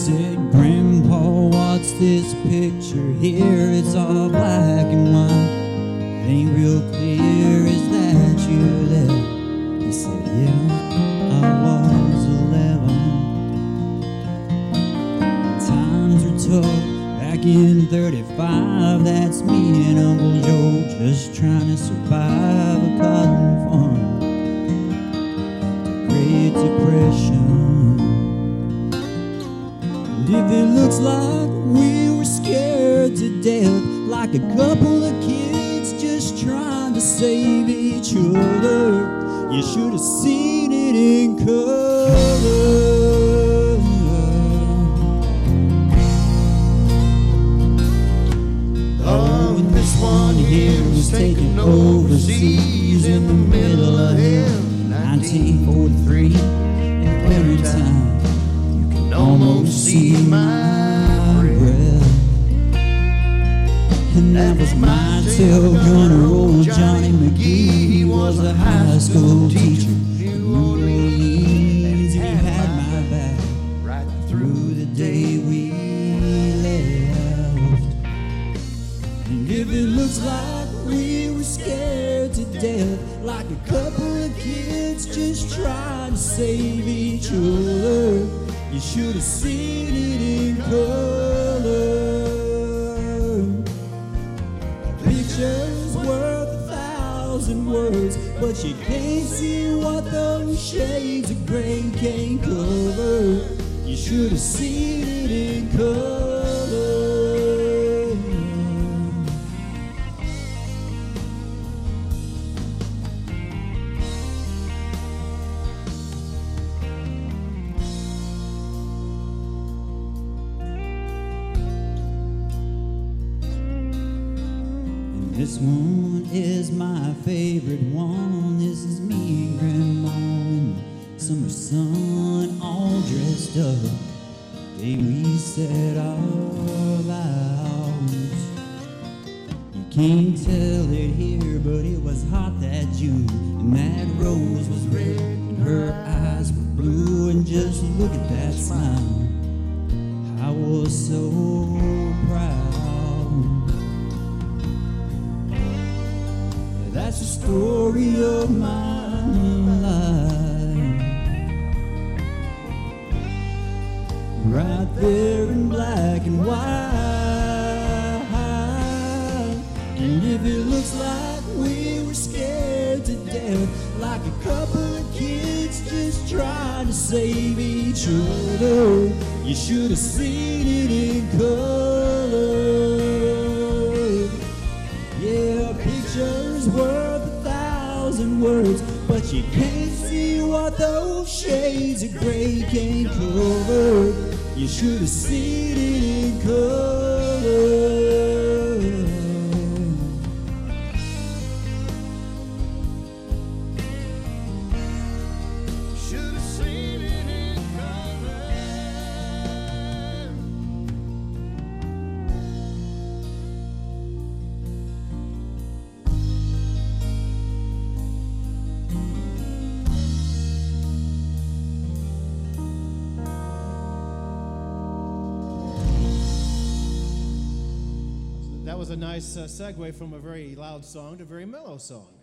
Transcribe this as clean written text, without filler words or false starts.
said, Grandpa, what's this picture here? It's all black and white. It ain't real clear, is that you there? He said, yeah, I was 11. Times were tough back in 35. That's me and Uncle Joe just trying to survive a cotton farm. The Great Depression. And if it looks like we were scared to death, like a couple of kids just trying to save each other, you should have seen it in color. Oh, and this one here was taken overseas in the middle of hell, 1943, in the wintertime. You can almost see my breath. And that was my tail gunner, old Johnny McGee. He was a high school teacher in New Orleans. He had my back right through the day we left. And if it looks like we were scared to death, like a couple of kids just trying to save each other, you should have seen it in color. Picture's worth 1,000 words, but you can't see what those shades of gray can't cover. You should have seen it in color. This one is my favorite one. This is me and Grandma in the summer sun, all dressed up. Day we set our vows. You can't tell it here, but it was hot that June, and that rose was red and her eyes were blue. And just look at that smile, I was so proud. That's the story of my life, right there in black and white. And if it looks like we were scared to death, like a couple of kids just trying to save each other, you should have seen it in color. Yeah, pictures worth 1,000 words, but you can't see what those shades of gray can't cover. You should have seen it in color. Should have seen it in color. That was a nice segue from a very loud song to a very mellow song.